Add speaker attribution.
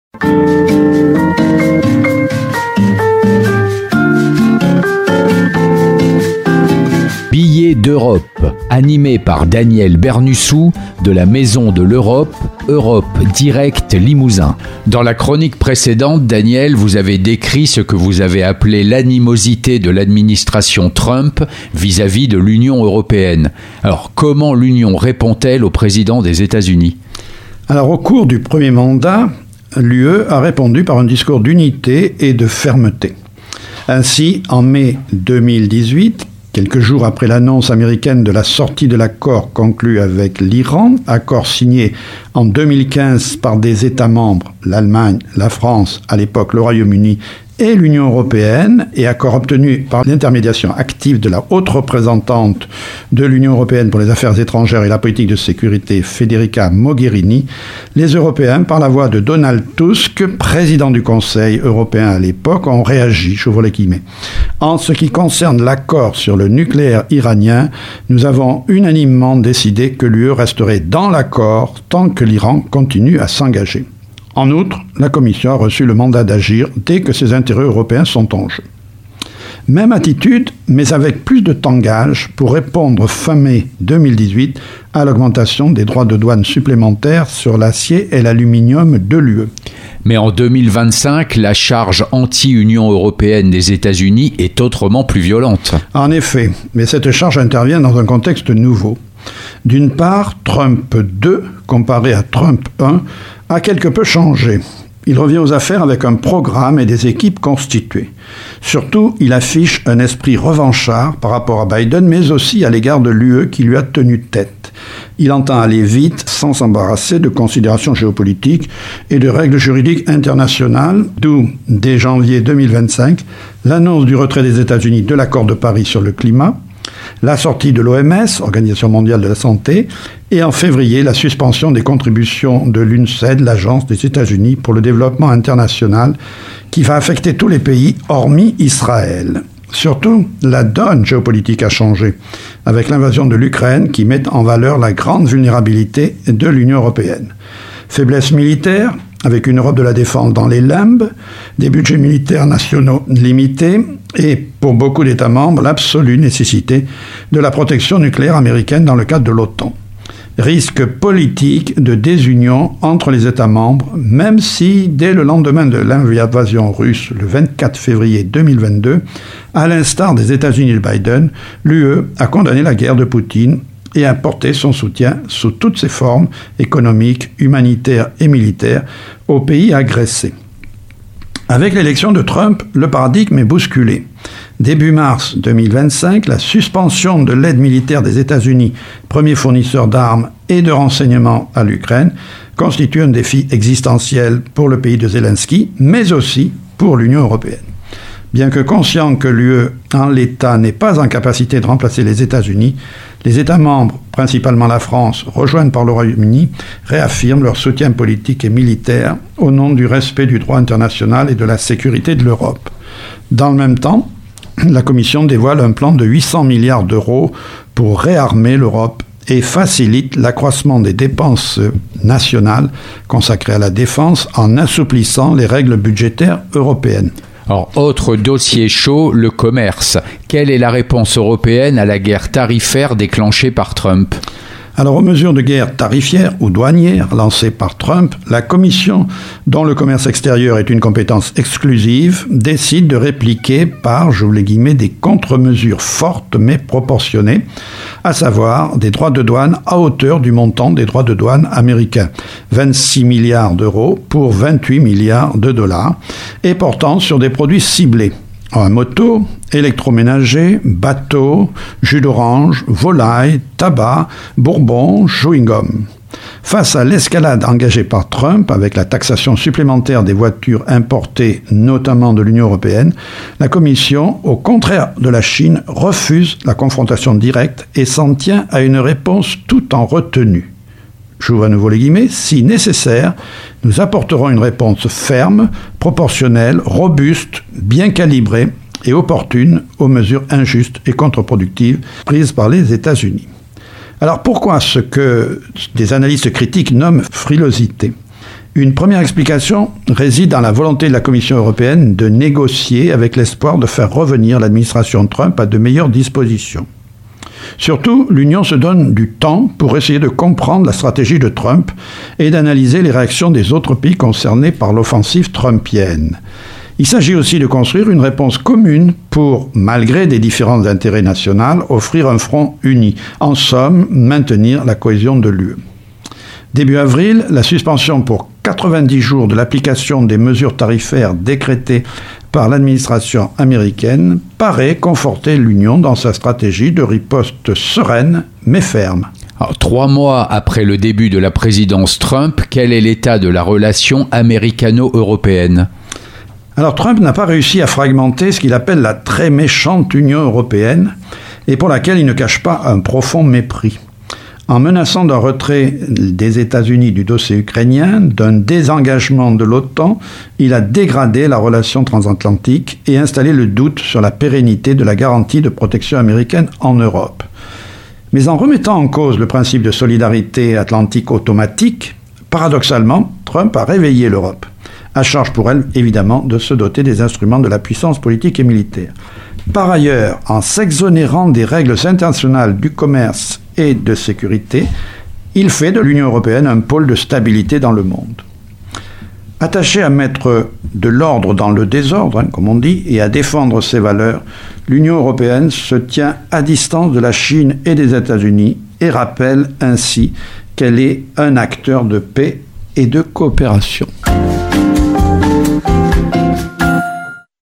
Speaker 1: Billets d'Europe, animé par Daniel Bernussou de la Maison de l'Europe, Europe Direct Limousin. Dans la chronique précédente, Daniel, vous avez décrit ce que vous avez appelé l'animosité de l'administration Trump vis-à-vis de l'Union européenne. Alors, comment l'Union répond-elle au président des États-Unis ?
Speaker 2: Alors, au cours du premier mandat, l'UE a répondu par un discours d'unité et de fermeté. Ainsi, en mai 2018, quelques jours après l'annonce américaine de la sortie de l'accord conclu avec l'Iran, accord signé en 2015 par des États membres, l'Allemagne, la France, à l'époque le Royaume-Uni et l'Union européenne, et accord obtenu par l'intermédiation active de la haute représentante de l'Union européenne pour les affaires étrangères et la politique de sécurité, Federica Mogherini, les Européens, par la voix de Donald Tusk, président du Conseil européen à l'époque, ont réagi, j'ouvre les guillemets. En ce qui concerne l'accord sur le nucléaire iranien, nous avons unanimement décidé que l'UE resterait dans l'accord tant que l'Iran continue à s'engager. En outre, la Commission a reçu le mandat d'agir dès que ses intérêts européens sont en jeu. Même attitude, mais avec plus de tangage pour répondre fin mai 2018 à l'augmentation des droits de douane supplémentaires sur l'acier et l'aluminium de l'UE.
Speaker 1: Mais en 2025, la charge anti-Union européenne des États-Unis est autrement plus violente.
Speaker 2: En effet, mais cette charge intervient dans un contexte nouveau. D'une part, Trump 2, comparé à Trump 1, a quelque peu changé. Il revient aux affaires avec un programme et des équipes constituées. Surtout, il affiche un esprit revanchard par rapport à Biden, mais aussi à l'égard de l'UE qui lui a tenu tête. Il entend aller vite, sans s'embarrasser de considérations géopolitiques et de règles juridiques internationales, d'où, dès janvier 2025, l'annonce du retrait des États-Unis de l'accord de Paris sur le climat, la sortie de l'OMS, Organisation mondiale de la santé, et en février, la suspension des contributions de l'UNCED, l'Agence des États-Unis pour le développement international, qui va affecter tous les pays, hormis Israël. Surtout, la donne géopolitique a changé, avec l'invasion de l'Ukraine qui met en valeur la grande vulnérabilité de l'Union européenne. Faiblesse militaire, avec une Europe de la défense dans les limbes, des budgets militaires nationaux limités et, pour beaucoup d'États membres, l'absolue nécessité de la protection nucléaire américaine dans le cadre de l'OTAN. Risque politique de désunion entre les États membres, même si, dès le lendemain de l'invasion russe, le 24 février 2022, à l'instar des États-Unis de Biden, l'UE a condamné la guerre de Poutine et a porté son soutien sous toutes ses formes, économiques, humanitaires et militaires, aux pays agressés. Avec l'élection de Trump, le paradigme est bousculé. Début mars 2025, la suspension de l'aide militaire des États-Unis, premier fournisseur d'armes et de renseignements à l'Ukraine, constitue un défi existentiel pour le pays de Zelensky, mais aussi pour l'Union européenne. Bien que conscient que l'UE, en l'état, n'est pas en capacité de remplacer les États-Unis, les États membres, principalement la France, rejoints par le Royaume-Uni, réaffirment leur soutien politique et militaire au nom du respect du droit international et de la sécurité de l'Europe. Dans le même temps, la Commission dévoile un plan de 800 milliards d'euros pour réarmer l'Europe et facilite l'accroissement des dépenses nationales consacrées à la défense en assouplissant les règles budgétaires européennes.
Speaker 1: Alors, autre dossier chaud, le commerce. Quelle est la réponse européenne à la guerre tarifaire déclenchée par Trump ?
Speaker 2: Alors, aux mesures de guerre tarifaire ou douanière lancées par Trump, la Commission, dont le commerce extérieur est une compétence exclusive, décide de répliquer par, j'ouvre les guillemets, des contre-mesures fortes mais proportionnées, à savoir des droits de douane à hauteur du montant des droits de douane américains, 26 milliards d'euros pour 28 milliards de dollars, et portant sur des produits ciblés. Moto, électroménager, bateau, jus d'orange, volaille, tabac, bourbon, chewing-gum. Face à l'escalade engagée par Trump avec la taxation supplémentaire des voitures importées, notamment de l'Union européenne, la Commission, au contraire de la Chine, refuse la confrontation directe et s'en tient à une réponse tout en retenue. J'ouvre à nouveau les guillemets, si nécessaire, nous apporterons une réponse ferme, proportionnelle, robuste, bien calibrée et opportune aux mesures injustes et contre-productives prises par les États-Unis. Alors pourquoi ce que des analystes critiques nomment frilosité ? Une première explication réside dans la volonté de la Commission européenne de négocier avec l'espoir de faire revenir l'administration Trump à de meilleures dispositions. Surtout, l'Union se donne du temps pour essayer de comprendre la stratégie de Trump et d'analyser les réactions des autres pays concernés par l'offensive trumpienne. Il s'agit aussi de construire une réponse commune pour, malgré des différences d'intérêt national, offrir un front uni. En somme, maintenir la cohésion de l'UE. Début avril, la suspension pour 90 jours de l'application des mesures tarifaires décrétées par l'administration américaine paraît conforter l'Union dans sa stratégie de riposte sereine mais ferme.
Speaker 1: Alors, 3 mois après le début de la présidence Trump, quel est l'état de la relation américano-européenne ?
Speaker 2: Alors Trump n'a pas réussi à fragmenter ce qu'il appelle la très méchante Union européenne et pour laquelle il ne cache pas un profond mépris. En menaçant d'un retrait des États-Unis du dossier ukrainien, d'un désengagement de l'OTAN, il a dégradé la relation transatlantique et installé le doute sur la pérennité de la garantie de protection américaine en Europe. Mais en remettant en cause le principe de solidarité atlantique automatique, paradoxalement, Trump a réveillé l'Europe. À charge pour elle, évidemment, de se doter des instruments de la puissance politique et militaire. Par ailleurs, en s'exonérant des règles internationales du commerce et de sécurité, il fait de l'Union européenne un pôle de stabilité dans le monde. Attaché à mettre de l'ordre dans le désordre, comme on dit, et à défendre ses valeurs, l'Union européenne se tient à distance de la Chine et des États-Unis et rappelle ainsi qu'elle est un acteur de paix et de coopération.